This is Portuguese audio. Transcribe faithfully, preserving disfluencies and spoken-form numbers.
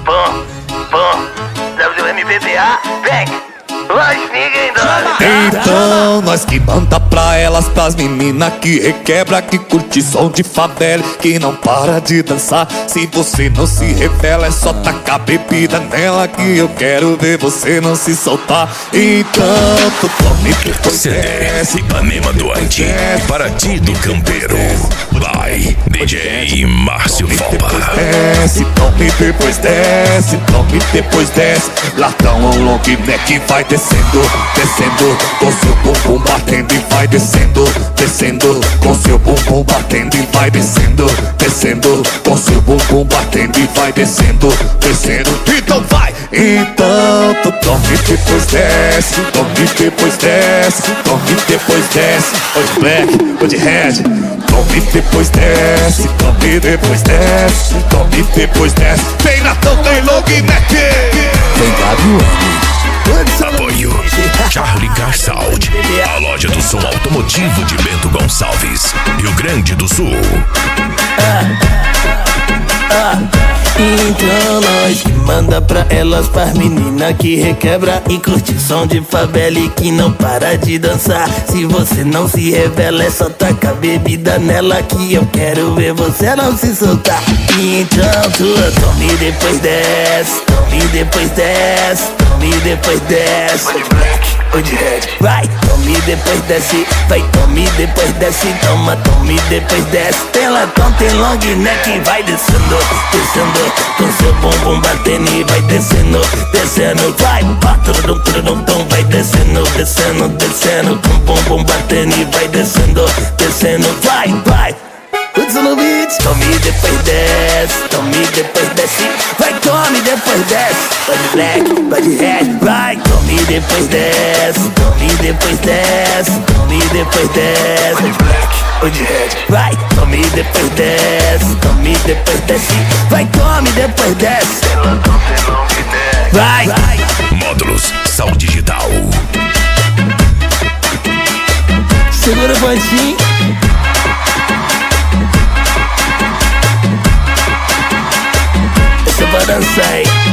Bom, bom, W M B B A, vem! Mas ninguém dá. Então nós que manda pra elas, pras meninas que requebra, que curte som de favela, que não para de dançar. Se você não se revela, é só tacar bebida nela, que eu quero ver você não se soltar. Então tu tome depois C D Ipanema do Ante, Paraty do Campeiro. Vai, D J Márcio Fopa. Desce, tome depois desce, tome depois desce. Latão ou long neck vai descendo, descendo, com seu bumbum batendo e vai descendo, descendo, com seu bumbum batendo e vai descendo, descendo, com seu bumbum batendo e vai descendo, descendo. Então vai! Então tu tome depois desce, tome depois desce, tome depois desce. Ou de black, ou de red, tome depois desce, tome depois desce, tome depois desce. Tem Natão, tem long neck, tem W M. Apoio Charlie Car Sound, a loja do som automotivo de Bento Gonçalves, Rio Grande do Sul. Então nós que manda pra elas, pras meninas que requebra e curte som de favela e que não para de dançar. Se você não se revela, é só tacar bebida nela, que eu quero ver você não se soltar. Então tu tome depois desce, tome depois desce, tome depois desce. Ou de black, ou de red, vai, tome depois desce, vai, tome depois desce, toma, tome depois desce. Tem latão, tem long neck, vai descendo, descendo, com seu bumbum batendo e vai descendo, descendo, vai, patrodum, trodum, tom, vai descendo, descendo, descendo, com bumbum batendo e vai descendo, descendo, vai, vai. Putz no beat, tome depois desce, tome depois desce, vai, tome depois desce. Vai de black, vai de red, vai, tome depois desce, tome depois desce, tome depois desce. ou de black, ou de red, vai, tome depois desce, tome depois desce, vai, tome depois desce. tem latão, tem long neck. Vai, vai. Módulos Sal Digital. Segura o pontinho. Essa é pra dançar, hein?